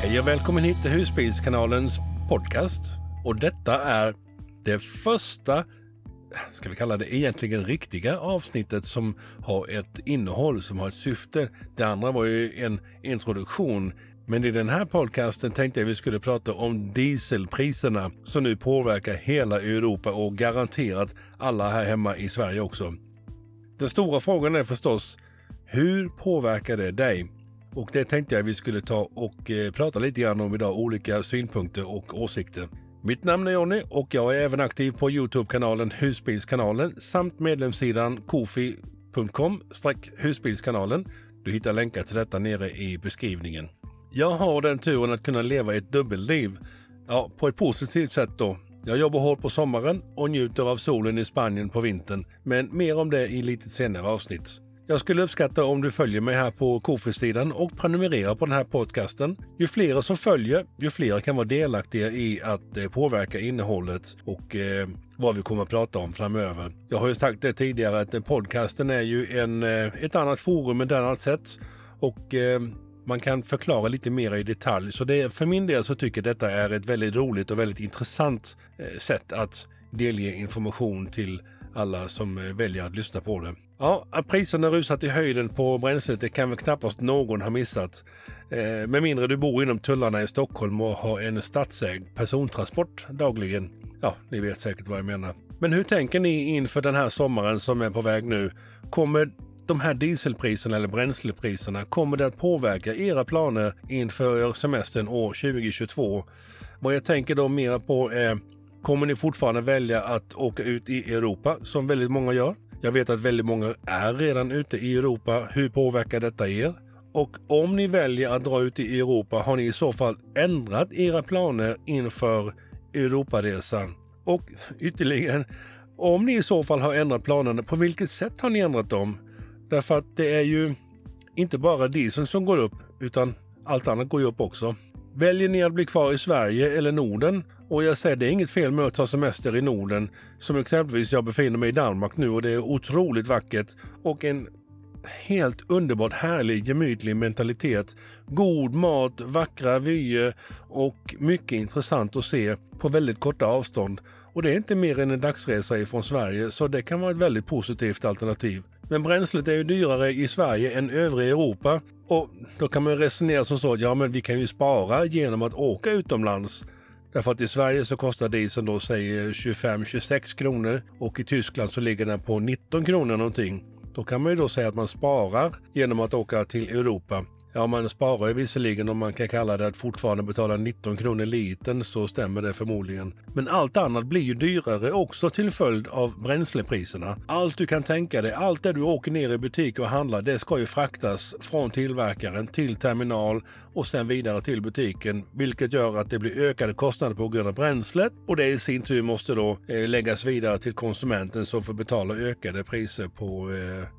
Hej och välkommen hit till Husbilskanalens podcast. Och detta är det första, ska vi kalla det egentligen riktiga avsnittet som har ett innehåll, som har ett syfte. Det andra var ju en introduktion. Men i den här podcasten tänkte jag vi skulle prata om dieselpriserna som nu påverkar hela Europa och garanterat alla här hemma i Sverige också. Den stora frågan är förstås, hur påverkar det dig? Och det tänkte jag vi skulle ta och prata lite grann om idag, olika synpunkter och åsikter. Mitt namn är Jonny och jag är även aktiv på YouTube-kanalen Husbilskanalen samt medlemssidan kofi.com/husbilskanalen. Du hittar länkar till detta nere i beskrivningen. Jag har den turen att kunna leva ett dubbelliv. Ja, på ett positivt sätt då. Jag jobbar hårt på sommaren och njuter av solen i Spanien på vintern. Men mer om det i lite senare avsnitt. Jag skulle uppskatta om du följer mig här på Kofi-sidan och prenumererar på den här podcasten. Ju fler som följer, ju fler kan vara delaktiga i att påverka innehållet och vad vi kommer att prata om framöver. Jag har ju sagt det tidigare att podcasten är ju ett annat forum, ett annat sätt och man kan förklara lite mer i detalj. Så det, för min del så tycker jag detta är ett väldigt roligt och väldigt intressant sätt att delge information till alla som väljer att lyssna på det. Ja, att priserna rusat i höjden på bränslet, det kan väl knappast någon ha missat. Med mindre du bor inom tullarna i Stockholm och har en statsägd persontransport dagligen. Ja, ni vet säkert vad jag menar. Men hur tänker ni inför den här sommaren som är på väg nu? Kommer de här dieselpriserna eller bränslepriserna, kommer det att påverka era planer inför semestern år 2022? Vad jag tänker då mer på är, kommer ni fortfarande välja att åka ut i Europa som väldigt många gör? Jag vet att väldigt många är redan ute i Europa. Hur påverkar detta er? Och om ni väljer att dra ut i Europa, har ni i så fall ändrat era planer inför Europaresan? Och ytterligare, om ni i så fall har ändrat planerna, på vilket sätt har ni ändrat dem? Därför att det är ju inte bara dieseln som går upp, utan allt annat går ju upp också. Väljer ni att bli kvar i Sverige eller Norden? Och jag säger, det är inget fel med att ta semester i Norden. Som exempelvis jag befinner mig i Danmark nu och det är otroligt vackert. Och en helt underbart härlig, gemytlig mentalitet. God mat, vackra vyer och mycket intressant att se på väldigt korta avstånd. Och det är inte mer än en dagsresa ifrån Sverige, så det kan vara ett väldigt positivt alternativ. Men bränslet är ju dyrare i Sverige än övriga Europa. Och då kan man resonera som så att ja, men vi kan ju spara genom att åka utomlands. Därför att i Sverige så kostar dieseln då säg 25-26 kronor och i Tyskland så ligger den på 19 kronor någonting. Då kan man ju då säga att man sparar genom att åka till Europa. Ja, man sparar ju visserligen, om man kan kalla det att fortfarande betala 19 kronor liten, så stämmer det förmodligen. Men allt annat blir ju dyrare också till följd av bränslepriserna. Allt du kan tänka dig, allt det du åker ner i butik och handlar, det ska ju fraktas från tillverkaren till terminal och sen vidare till butiken. Vilket gör att det blir ökade kostnader på grund av bränslet. Och det i sin tur måste då läggas vidare till konsumenten som får betala ökade priser på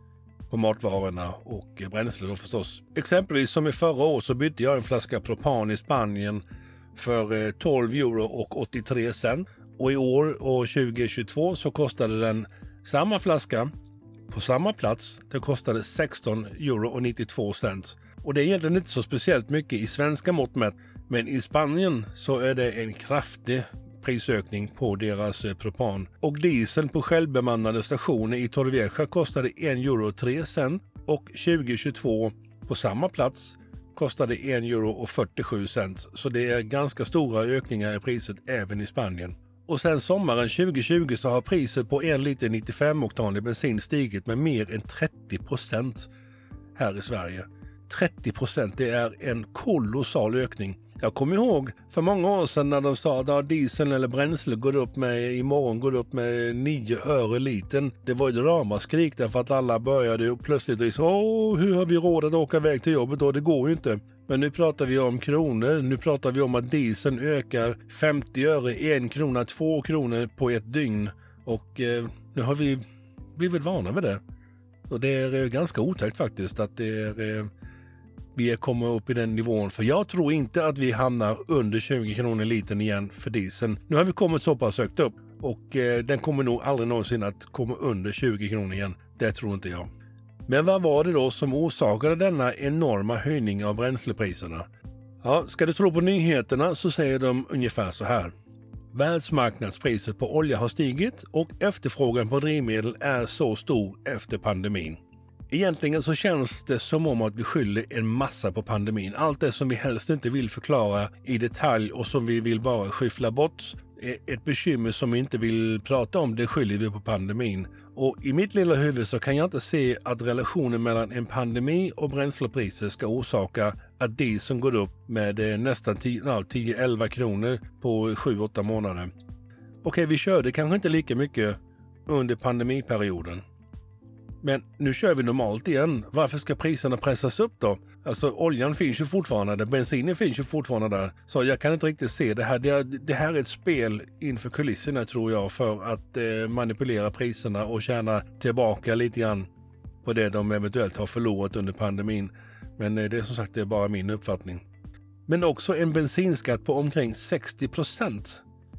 matvarorna och bränsle då förstås. Exempelvis som i förra år så bytte jag en flaska propan i Spanien för 12 euro och 83 cent. Och i år och 2022 så kostade den samma flaska på samma plats. Det kostade 16 euro och 92 cent. Och det är egentligen inte så speciellt mycket i svenska mått mätt. Men i Spanien så är det en kraftig prisökning på deras propan. Och dieseln på självbemannade stationer i Torrevieja kostade 1 euro och 3 cent och 2022 på samma plats kostade 1 euro och 47 cent. Så det är ganska stora ökningar i priset även i Spanien. Och sen sommaren 2020 så har priset på 1 liter 95-oktanig bensin stigit med mer än 30% här i Sverige. 30%, det är en kolossal ökning. Jag kommer ihåg för många år sedan när de sa att diesel eller bränsle går upp med 9 öre liten. Det var ett ramaskrik därför att alla började och plötsligt hur har vi råd att åka iväg till jobbet då? Det går ju inte. Men nu pratar vi om kronor. Nu pratar vi om att dieseln ökar 50 öre, 1 krona, 2 kronor på ett dygn. Och nu har vi blivit vana med det. Och det är ganska otäckt faktiskt att det är vi kommer upp i den nivån. För jag tror inte att vi hamnar under 20 kronor liten igen för dieseln. Nu har vi kommit så pass högt upp och den kommer nog aldrig någonsin att komma under 20 kronor igen. Det tror inte jag. Men vad var det då som orsakade denna enorma höjning av bränslepriserna? Ja, ska du tro på nyheterna så säger de ungefär så här. Världsmarknadspriset på olja har stigit och efterfrågan på drivmedel är så stor efter pandemin. Egentligen så känns det som om att vi skyller en massa på pandemin. Allt det som vi helst inte vill förklara i detalj och som vi vill bara skyffla bort. Ett bekymmer som vi inte vill prata om, det skyller vi på pandemin. Och i mitt lilla huvud så kan jag inte se att relationen mellan en pandemi och bränslepriser ska orsaka att dieseln går upp med nästan 10-11 kronor på 7-8 månader. Okej, vi körde kanske inte lika mycket under pandemiperioden. Men nu kör vi normalt igen. Varför ska priserna pressas upp då? Alltså oljan finns ju fortfarande där, bensinen finns ju fortfarande där. Så jag kan inte riktigt se det här. Det här är ett spel inför kulisserna tror jag för att manipulera priserna och tjäna tillbaka lite grann på det de eventuellt har förlorat under pandemin. Men det är som sagt det är bara min uppfattning. Men också en bensinskatt på omkring 60%.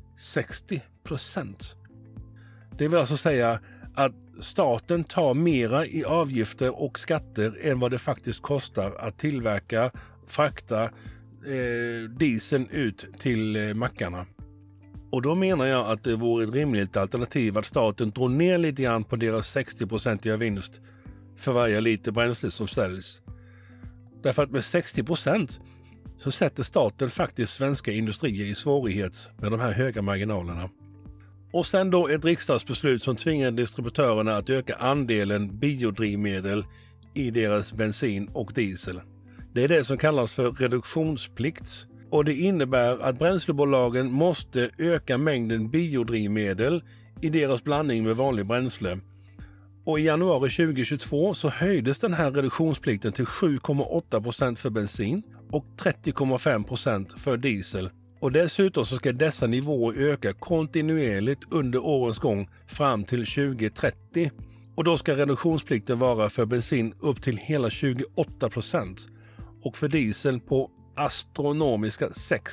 60%. Det vill alltså säga att staten tar mera i avgifter och skatter än vad det faktiskt kostar att tillverka, frakta dieseln ut till mackarna. Och då menar jag att det vore ett rimligt alternativ att staten drar ner lite grann på deras 60% vinst för varje liter bränsle som säljs. Därför att med 60% så sätter staten faktiskt svenska industrier i svårighet med de här höga marginalerna. Och sen då ett riksdagsbeslut som tvingar distributörerna att öka andelen biodrivmedel i deras bensin och diesel. Det är det som kallas för reduktionsplikt och det innebär att bränslebolagen måste öka mängden biodrivmedel i deras blandning med vanlig bränsle. Och i januari 2022 så höjdes den här reduktionsplikten till 7,8% för bensin och 30,5% för diesel. Och dessutom så ska dessa nivåer öka kontinuerligt under årens gång fram till 2030. Och då ska reduktionsplikten vara för bensin upp till hela 28% och för diesel på astronomiska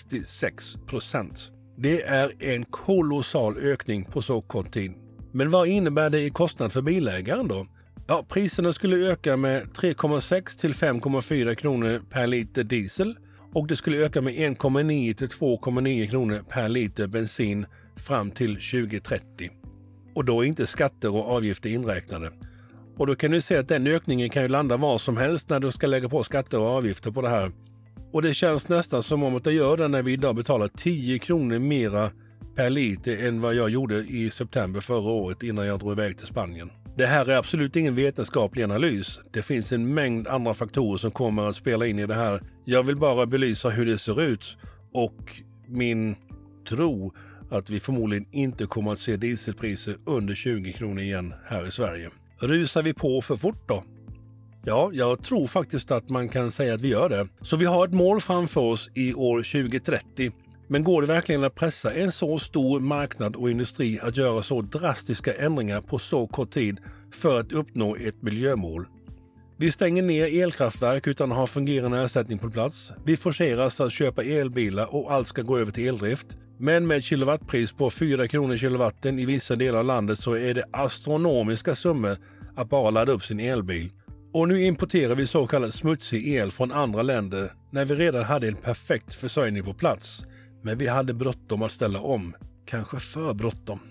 66%. Det är en kolossal ökning på så kort tid. Men vad innebär det i kostnad för bilägaren då? Ja, priserna skulle öka med 3,6 till 5,4 kronor per liter diesel. Och det skulle öka med 1,9 till 2,9 kronor per liter bensin fram till 2030. Och då är inte skatter och avgifter inräknade. Och då kan du se att den ökningen kan ju landa var som helst när du ska lägga på skatter och avgifter på det här. Och det känns nästan som om att det gör det när vi idag betalar 10 kronor mera per liter än vad jag gjorde i september förra året innan jag drog iväg till Spanien. Det här är absolut ingen vetenskaplig analys. Det finns en mängd andra faktorer som kommer att spela in i det här. Jag vill bara belysa hur det ser ut och min tro att vi förmodligen inte kommer att se dieselpriser under 20 kronor igen här i Sverige. Rusar vi på för fort då? Ja, jag tror faktiskt att man kan säga att vi gör det. Så vi har ett mål framför oss i år 2030. Men går det verkligen att pressa en så stor marknad och industri att göra så drastiska ändringar på så kort tid för att uppnå ett miljömål? Vi stänger ner elkraftverk utan att ha fungerande ersättning på plats. Vi forceras att köpa elbilar och allt ska gå över till eldrift. Men med ett kilowattpris på 4 kronor kilowatten i vissa delar av landet så är det astronomiska summor att bara ladda upp sin elbil. Och nu importerar vi så kallad smutsig el från andra länder när vi redan hade en perfekt försörjning på plats. Men vi hade bråttom att ställa om. Kanske för bråttom.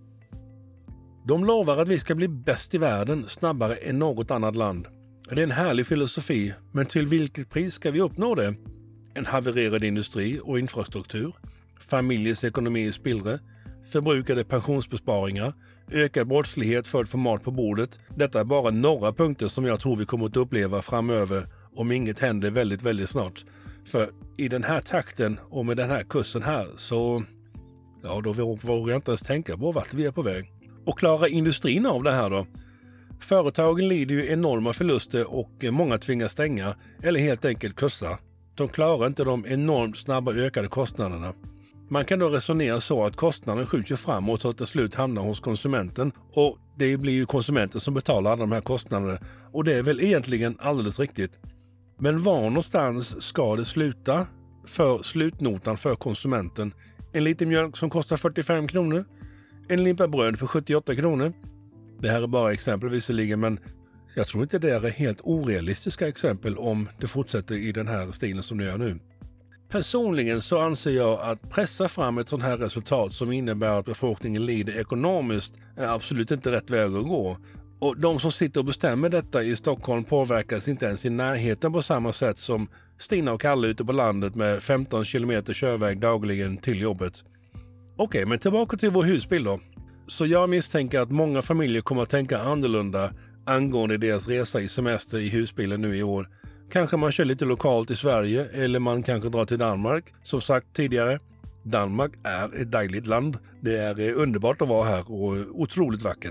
De lovar att vi ska bli bäst i världen snabbare än något annat land. Det är en härlig filosofi, men till vilket pris ska vi uppnå det? En havererad industri och infrastruktur, familjers ekonomi i spillre, förbrukade pensionsbesparingar, ökad brottslighet för att få mat på bordet. Detta är bara några punkter som jag tror vi kommer att uppleva framöver om inget händer väldigt, väldigt snart. För i den här takten och med den här kursen här så då vågar jag inte ens tänka på vart vi är på väg. Och klarar industrin av det här då? Företagen lider ju enorma förluster och många tvingas stänga eller helt enkelt kursa. De klarar inte de enormt snabba ökade kostnaderna. Man kan då resonera så att kostnaden skjuter framåt och till slut hamnar hos konsumenten och det blir ju konsumenten som betalar alla de här kostnaderna och det är väl egentligen alldeles riktigt. Men var någonstans ska det sluta för slutnotan för konsumenten? En liter mjölk som kostar 45 kronor? En limpa bröd för 78 kronor? Det här är bara exempel visserligen, men jag tror inte det är helt orealistiska exempel om det fortsätter i den här stilen som det gör nu. Personligen så anser jag att pressa fram ett sånt här resultat som innebär att befolkningen lider ekonomiskt är absolut inte rätt väg att gå. Och de som sitter och bestämmer detta i Stockholm påverkas inte ens i närheten på samma sätt som Stina och Kalle ute på landet med 15 kilometer körväg dagligen till jobbet. Okej, men tillbaka till vår husbil då. Så jag misstänker att många familjer kommer att tänka annorlunda angående deras resa i semester i husbilen nu i år. Kanske man kör lite lokalt i Sverige eller man kanske drar till Danmark. Som sagt tidigare, Danmark är ett dejligt land. Det är underbart att vara här och otroligt vackert.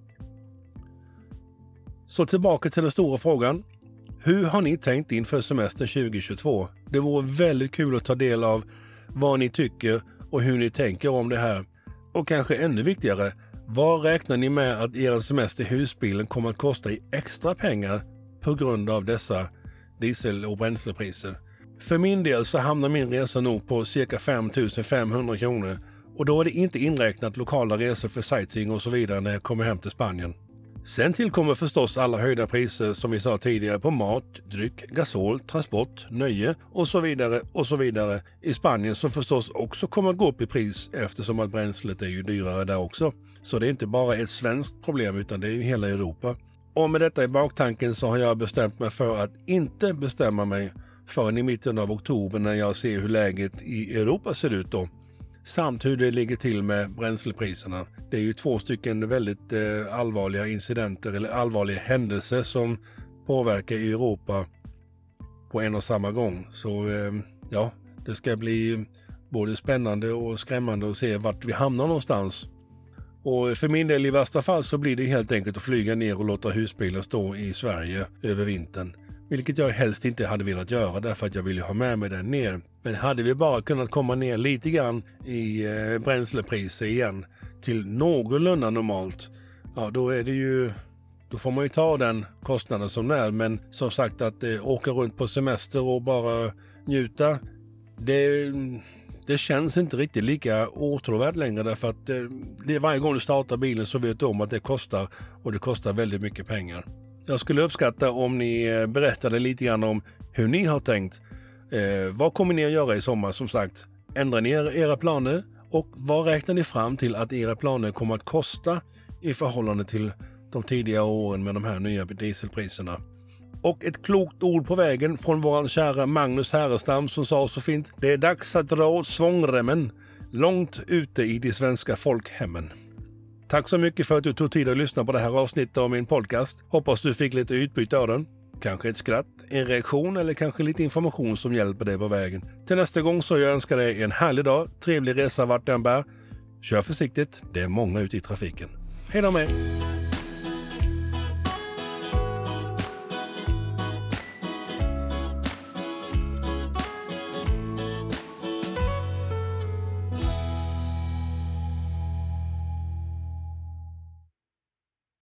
Så tillbaka till den stora frågan. Hur har ni tänkt inför semestern 2022? Det vore väldigt kul att ta del av vad ni tycker och hur ni tänker om det här. Och kanske ännu viktigare, vad räknar ni med att er semester i husbilen kommer att kosta i extra pengar på grund av dessa diesel- och bränslepriser? För min del så hamnar min resa nog på cirka 5 500 kronor och då är det inte inräknat lokala resor för sightseeing och så vidare när jag kommer hem till Spanien. Sen tillkommer förstås alla höjda priser som vi sa tidigare på mat, dryck, gasol, transport, nöje och så vidare i Spanien som förstås också kommer att gå upp i pris eftersom att bränslet är ju dyrare där också. Så det är inte bara ett svenskt problem utan det är ju hela Europa. Och med detta i baktanken så har jag bestämt mig för att inte bestämma mig förrän i mitten av oktober när jag ser hur läget i Europa ser ut då. Samt hur det ligger till med bränslepriserna. Det är ju 2 stycken väldigt allvarliga incidenter eller allvarliga händelser som påverkar Europa på en och samma gång. Så ja, det ska bli både spännande och skrämmande att se vart vi hamnar någonstans. Och för min del i värsta fall så blir det helt enkelt att flyga ner och låta husbilen stå i Sverige över vintern. Vilket jag helst inte hade velat göra därför att jag ville ha med mig den ner. Men hade vi bara kunnat komma ner lite grann i bränslepriser igen till någorlunda normalt, ja då är det ju, då får man ju ta den kostnaden som det är. Men som sagt att åka runt på semester och bara njuta, det känns inte riktigt lika åtråvärt längre därför att varje gång du startar bilen så vet du om att det kostar och det kostar väldigt mycket pengar. Jag skulle uppskatta om ni berättade lite grann om hur ni har tänkt. Vad kommer ni att göra i sommar som sagt? Ändrar ni era planer? Och vad räknar ni fram till att era planer kommer att kosta i förhållande till de tidiga åren med de här nya dieselpriserna? Och ett klokt ord på vägen från våran kära Magnus Härenstam som sa så fint: det är dags att dra åt svångremmen långt ute i de svenska folkhemmen. Tack så mycket för att du tog tid att lyssna på det här avsnittet av min podcast. Hoppas du fick lite utbyte av den. Kanske ett skratt, en reaktion eller kanske lite information som hjälper dig på vägen. Till nästa gång så jag önskar dig en härlig dag, trevlig resa vart den bär. Kör försiktigt, det är många ute i trafiken. Hej då med!